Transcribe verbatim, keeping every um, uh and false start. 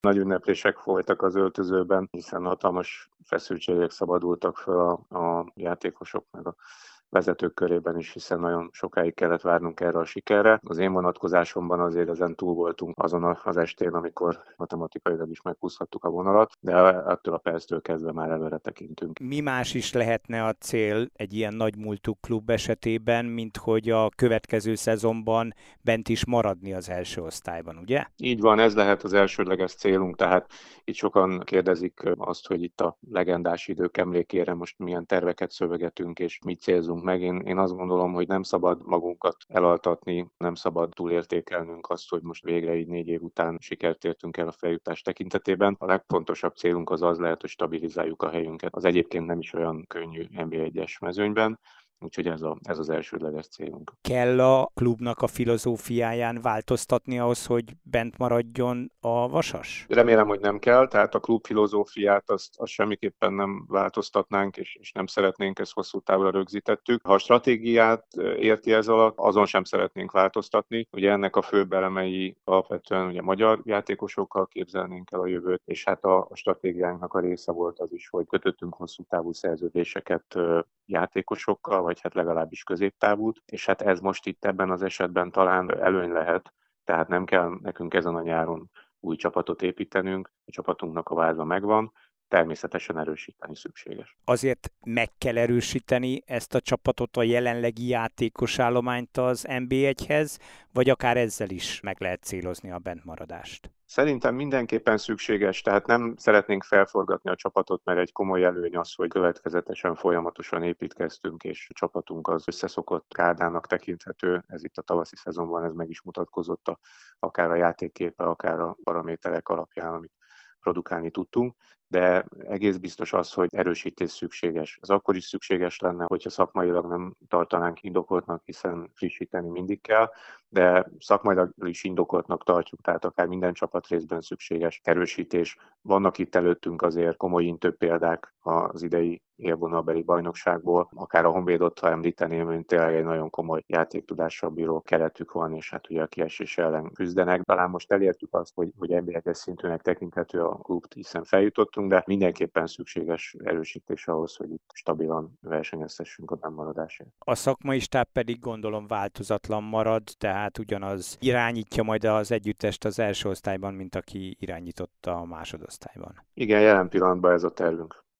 Nagy ünneplések folytak az öltözőben, hiszen hatalmas feszültségek szabadultak fel a, a játékosok meg a vezetők körében is, hiszen nagyon sokáig kellett várnunk erre a sikerre. Az én vonatkozásomban azért ezen túl voltunk azon az estén, amikor matematikailag is meghúzhattuk a vonalat, de ettől a perctől kezdve már előre tekintünk. Mi más is lehetne a cél egy ilyen nagymúltú klub esetében, mint hogy a következő szezonban bent is maradni az első osztályban, ugye? Így van, ez lehet az elsődleges célunk, tehát itt sokan kérdezik azt, hogy itt a legendás idők emlékére most milyen terveket szövegetünk és mit célzunk meg. Én, én azt gondolom, hogy nem szabad magunkat elaltatni, nem szabad túlértékelnünk azt, hogy most végre így négy év után sikert értünk el a feljutás tekintetében. A legfontosabb célunk az az lehet, hogy stabilizáljuk a helyünket az egyébként nem is olyan könnyű en bé egyes mezőnyben. Úgyhogy ez, a, ez az elsődleges célunk. Kell a klubnak a filozófiáján változtatni ahhoz, hogy bent maradjon a Vasas? Remélem, hogy nem kell, tehát a klub filozófiát azt, azt semmiképpen nem változtatnánk, és, és nem szeretnénk, ezt hosszú távra rögzítettük. Ha a stratégiát érti ez alatt, azon sem szeretnénk változtatni. Ugye ennek a főbb elemei alapvetően ugye magyar játékosokkal képzelnénk el a jövőt, és hát a, a stratégiánknak a része volt az is, hogy kötöttünk hosszú távú szerződéseket játékosokkal, vagy hát legalábbis középtávút, és hát ez most itt ebben az esetben talán előny lehet, tehát nem kell nekünk ezen a nyáron új csapatot építenünk, a csapatunknak a váza megvan, természetesen erősíteni szükséges. Azért meg kell erősíteni ezt a csapatot, a jelenlegi játékos állományt az en bé egyhez, vagy akár ezzel is meg lehet célozni a bentmaradást? Szerintem mindenképpen szükséges, tehát nem szeretnénk felforgatni a csapatot, mert egy komoly előny az, hogy következetesen, folyamatosan építkeztünk, és a csapatunk az összeszokott gárdának tekinthető. Ez itt a tavaszi szezonban ez meg is mutatkozott, a, akár a játékképe, akár a paraméterek alapján, amit produkálni tudtunk, de egész biztos az, hogy erősítés szükséges. Ez akkor is szükséges lenne, hogyha szakmailag nem tartanánk indokoltnak, hiszen frissíteni mindig kell, de szakmailag is indokoltnak tartjuk, tehát akár minden csapat részben szükséges erősítés. Vannak itt előttünk azért komoly intő példák az idei élvonalbeli bajnokságból, akár a Honvédot, ha említeném, hogy tényleg egy nagyon komoly játéktudással bíró keretük van, és hát ugye a kiesés ellen küzdenek. Talán most elértük azt, hogy, hogy en bé egyes szintűnek tekinthető a klub, hiszen feljutottunk, de mindenképpen szükséges erősítés ahhoz, hogy itt stabilan versenyeztessünk a bennmaradásért. A szakmai stáb pedig gondolom változatlan marad, tehát ugyanaz irányítja majd az együttest az első osztályban, mint aki irányította a másodosztályban. Igen, jelen pillanatban ez a tervünk.